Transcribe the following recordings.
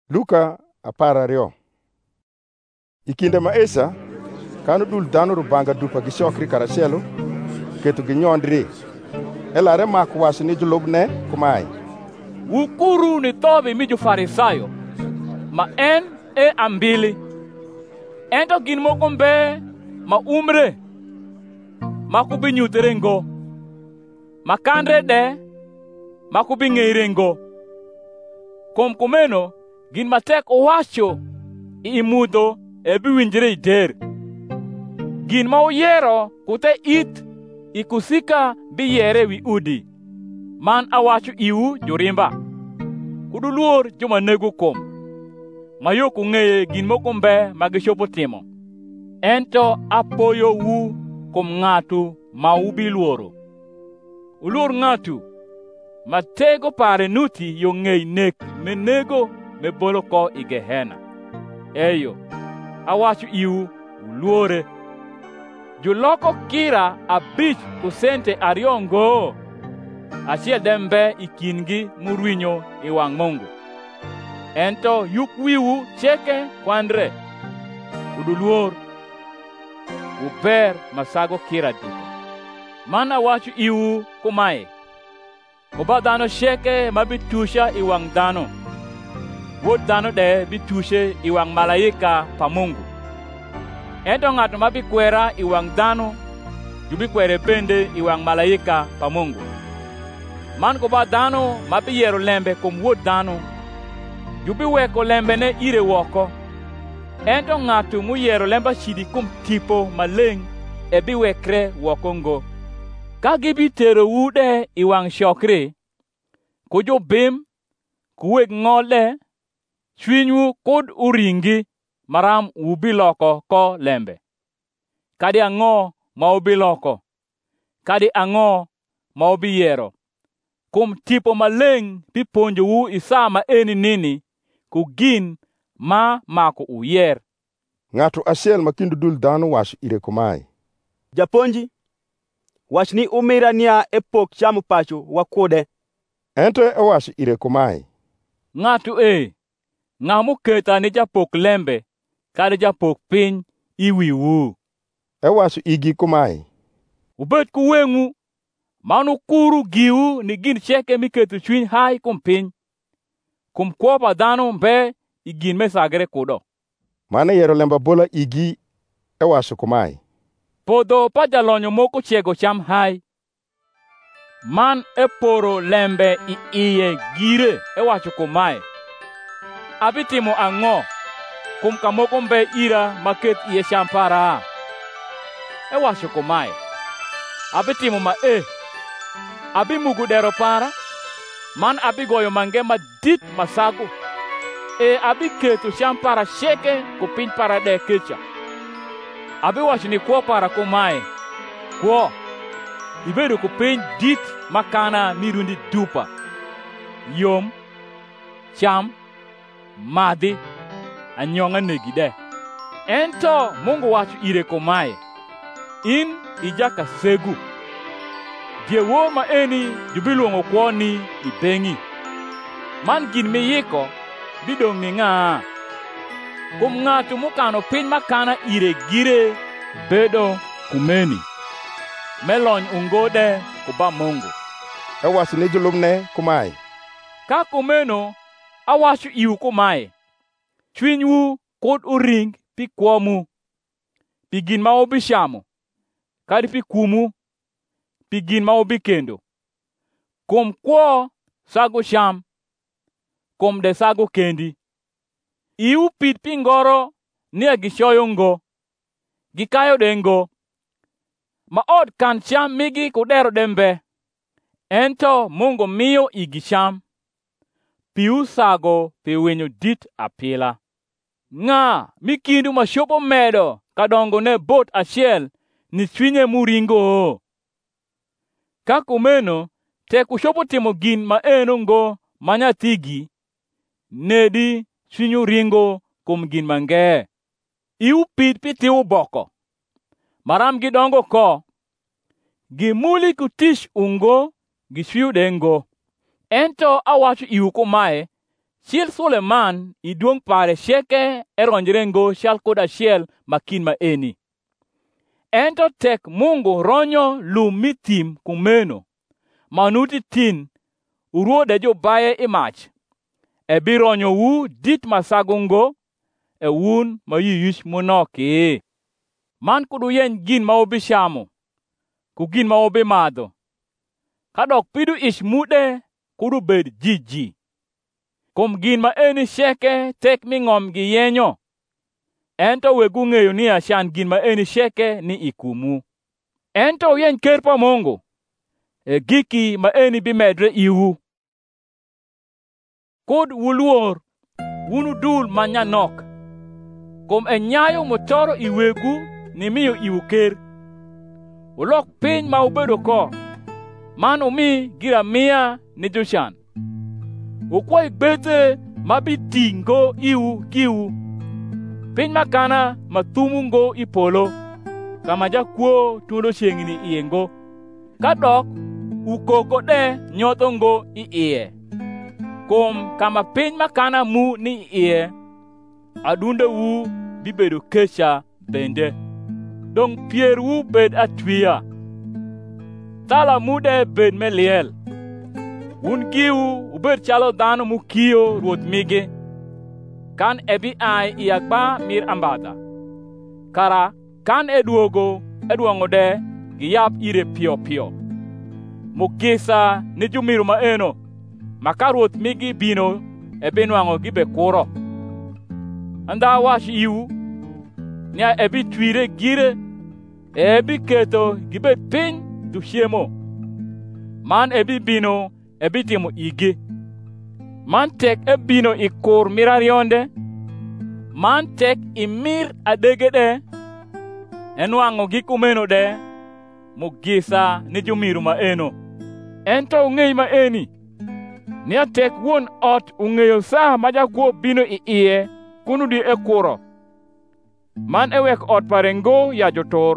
Luka 12. I kinde ma Esa kano dul dhano rubanga dupa gichokri karachielo keto ginyondri elare mak wacho ni jolubne kumae: Wukuru ni thobi mi jo-Farisayo ma en e ambili, ento gin moko mbe ma umre ma kubi nyutere ngo, ma kandre de ma kubi ng'eire ngo. Kuom kumeno gin matek uwacho imudho ebi winjre iter. Gin ma uyiero kute it ikusika bi yere wi udi. Man awacho iu jorimba, kuduluor joma nego kom, mayok ung'eye gin moko mbe ma gichopo timo. Ento apoyo wu kuom ng'atu ma ubi luoro. Uluor ng'atu ma tego pare nuti yo ng'ei nek menego me bolo ko i Gehena. Eyo, awacho iu uluore. Juloko kira abich kusente ariyo ngo, achiel dembe ikingi murwinyo i wang' Mungu. Ento yuk wiu cheke kwanre, uduluor, uber masago kira duto. Mana wacho iu kumae: Oba dhano cheke mabitusha i wang' dhano, Wuod dhano de bitushe i wang' malaika pa Mungu. Ento ng'ato mabikwera i wang' dhano, jubikwere bende i wang' malaika pa Mungu. Man koba dhano mabiyiero lembe kuom Wuod dhano, jubiweko lembene ire woko. Ento ng'ato muyiero lembe achidi kuom tipo maleng' biwekre woko ngo. Ka gibiterou de i wang' chokri, ku jobim, ku weg ng'ol de, chwinyu kud uringi maram ubiloko ko lembe. Kadi ang'o ma ubiloko? Kadi ang'o ma ubiyiero? Kuom tipo maleng' piponjou i sa ma eni nini, ku gin ma mako uyier. Ng'ato achiel ma kind dul dhano wacho ire kumae: Japonji, wach ni umira niya e pok chamo pacho wakude. Ento owacho ire kumae: Ng'ato ng'a moketa ni japok lembe kadi japok piny iwiwu. Ewacho igi kumae: Ubed kuweng'u manukuru giu ni gin cheke miketo chuny hai kuom piny, kuom kwo pa dhano mbe i gin mesagre kudo. Mane yiero lemba bola igi ewacho kumae: Podho pa jalonyo moko chiego cham hai. Man eporo lembe i iye gire ewacho kumae: Abitimo ang'o kuom kamoko mbe ira maket iye cham para? Ewacho kumae: Abitimo ma abimugo dero para, man abigoyo mange madit masago. Abiketo cham para cheke ku piny para de kecha. Abiwacho ni kwo para kumae: Kwo, ibedo ku piny dit makana mirundi dupa. Yom, cham, madhi, anyong'a negi de. Ento Mungu wacho ire kumae: In ijaka segu. Diewor ma eni jubiluongo kwo ni ibeng'i. Man gin miyiko bidong' ni ng'a? Kuom ng'ato mokano piny makana ire gire bedo kumeni. Melony ungode kuba Mungu. Ewacho ne jolubne kumae: Ka kumeno awacho iu kumae: Chwinywu kud uring pi kwomu, pi gin ma ubichamo, kadi pi kumu, pi gin ma ubikendo. Kuom kwo sago cham, kuom de sago kendi. Iu pid pi ngoro ni gichoyo ngo, gikayo de ngo. Ma od kan cham migi kudero dembe, ento Mungu miyo igi cham. Piu sago pi winyo dit apila. Ng'a mikindu ma chopo medo kadongo ne bot achiel ni chwinye muringo? Ka kumeno tek uchopo timo gin ma eno ngo ma nyathigi, nedi chwinyu ringo kuom gin mange. Iu pid pi tiu boko, maram gidongo ko, gimuli kutich ungo gichwiu de ngo. Ento awacho iu kumae: Chiel Suleman iduong pare sheke eronjre ngo shal kod achiel makin ma eni. Ento tek Mungu ronyo lum mitim kumeno, manuti tin, uruode jo baye imach, ebironyo wu dit masagungo, wun ma yiyush munoki. Man kudu yen gin ma obi shamo, ku gin ma obi madho. Kadok pidu ish mude kudu bed jiji. Kum gin ma eni sheke tek mingom gi yenyo. Ento wegu ng'eyo ni ashan gin ma eni sheke ni ikumu. Ento yen ker pa Mungu, giki ma eni bimedre iwu. Kud wuluor, wunu dul manyanok. Kum enyayo mutoro iwegu ni miyo iwu ker. Ulok piny ma ubedo ko, man umi gira mia ni Joshan. Ukwai bete mabitingo iwu giwu. Piny makana mathumungo ipolo, kama jakuo tundo shengini iengo. Kadok ukoko de nyothongo iye. Kum kama piny makana mu ni iye, adunde wu bibedo kesha bende. Dong pier wu bed atwiya. Tala mude bed meliel. Un giwu ubed chalo dhano mukiyo ruoth mige. Kan ebi ai iagba mir ambata. Kara kan eduongo de giyap ire pio pio. Mukisa ni jumiru maeno. Maka ruoth migi bino ebinwango gibe kuro. Anda wash iwu. Nia ebi twire gire. Ebi keto gibe piny dushiemo. Man ebi bino ebi timo igi. Man tek ebino ikur mirarionde. Man tek imir adegede. Enwango gikumeno de. Mugisa ni jumiru maeno. Ento ung'ei maeni. Nia tek won ot ung'eyo sa majakuo bino iye kunudi ekuro. Man ewek ot parengo ya jotor.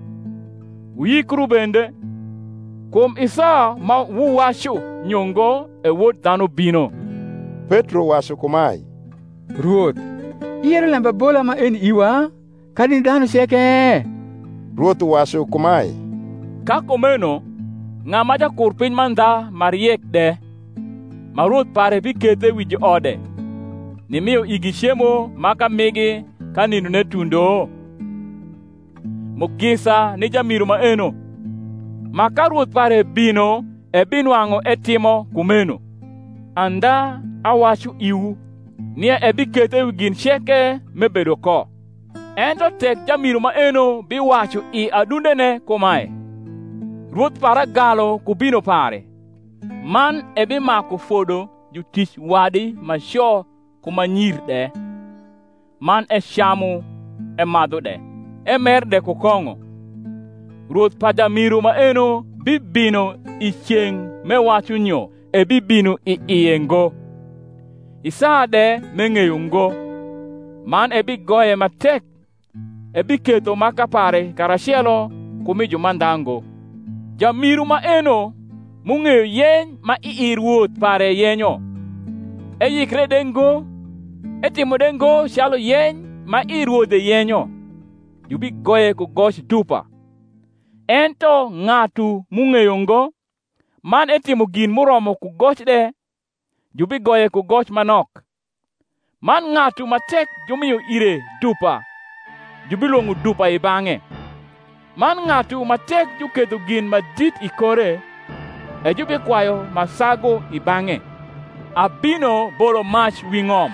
Uyikru bende. Kum isa ma wuwashu nyongo wuod dhano bino. Petro wacho kumai, Ruoth, iero lamba bola ma en iwa, kadin dhano sheke. Ruoth wacho kumai, Kakomeno, ng'ama jakur piny mandha mariek de, ma ruoth pare bikete wiji ode, ni miyo igi chiemo maka migi kanino ne tundo. Mugisa ni jamiru maeno, maka ruoth pare bino ebinwang'o etimo kumeno. Anda awacho iwu, nia ebikete wigin sheke mebedo ko. Ento tek jamiru maeno biwacho i adundene kumae, ruoth para galo kubino pare. Man ebimako fodo jutich wadi masho kumanyir de. Man eshamu emadho de. Emer de kukong'o. Ruoth pa jamiru maeno bibino icheng mewacho nyo ebibino iyengo. Isade meng'eyo ngo. Man ebigoye matek. Ebiketo makapare karashielo kumijo mandango. Jamiru maeno mung'eyo yeny ma ruoth pare yenyo. Eyikre dengo. Etimo dengo shalo yeny ma ruodhe yenyo. Jubi goye kugoch tupa. Ento ng'atu mung'eyo ngo. Man etimo gin muromo kugoch de. Jubi goye kugoch manok. Man ng'atu matek jumiyo ire dupa. Jubi luongo dupa ibang'e. Man ng'atu matek jukedho gin madit ikore. Jubi kwayo masago ibang'e. Abino bolo mach wing'om.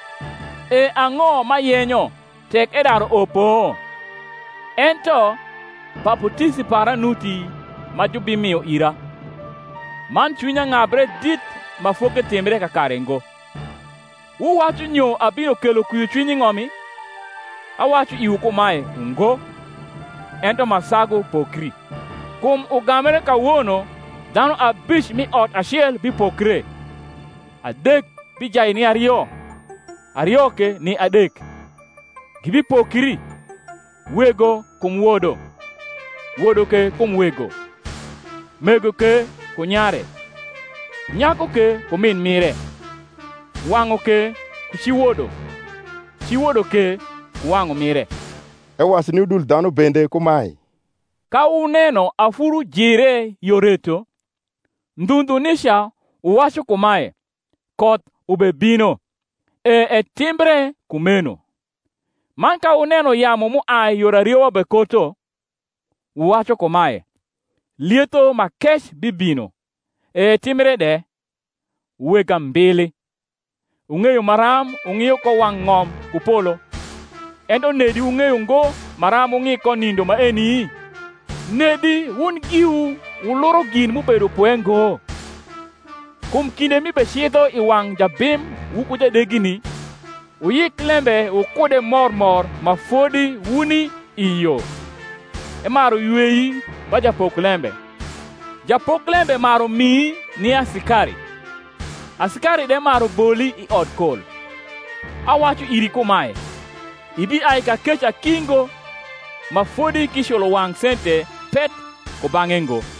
Ang'o mayenyo tek edaro opo. Ento paputisi para nuti ma jubi miyo ira. Man chunya ng'abre dit mafoke timbre kakarengo. Uwacho nyo abino kelo kuyo chunyi ng'omi. Awacho iwu kumae ungo. Ento masago pokri. Kum ugamere kawuono dhano abich mi ot achiel bipokre. Adek bijai ni ariyo. Ariyo ke ni adek. Gibipokri. Wego kum wuodo. Wuodo ke kum wego. Mego ke kunyare. Nyako ke kumin mire. wang'o ke ku chi wuodo ke ku wang'o mire. Ewacho ni udul dhano bende kumae. Ka uneno afuru jire yoreto, ndhundhu nisha uwacho kumae, koth ubebino, timbre kumeno. Man ka uneno yamo mua yora riyowa bekoto, uwacho kumae, lietho makech bibino, timbre de, uwega mbili. Ung'eyo maram ung'iyo ko wang' ng'om kupolo. Ento nedi ung'eyo ngo maram ung'i ko nindo ma eni? Nedi un giu uloro gin mubedo pwengo. Kum kinde mibeshidho i wang' jabim wuku jadegini, uyik lembe ukude mor ma fodi wuni iyo. Maro yweyi ba japok lembe. Japok lembe maro mii ni asikari. Asikari de maro boli i od kol. Awacho iri kumae, ibi ai ka kech akingo ma fodi kisholo wang' sente pet ko bang'engo.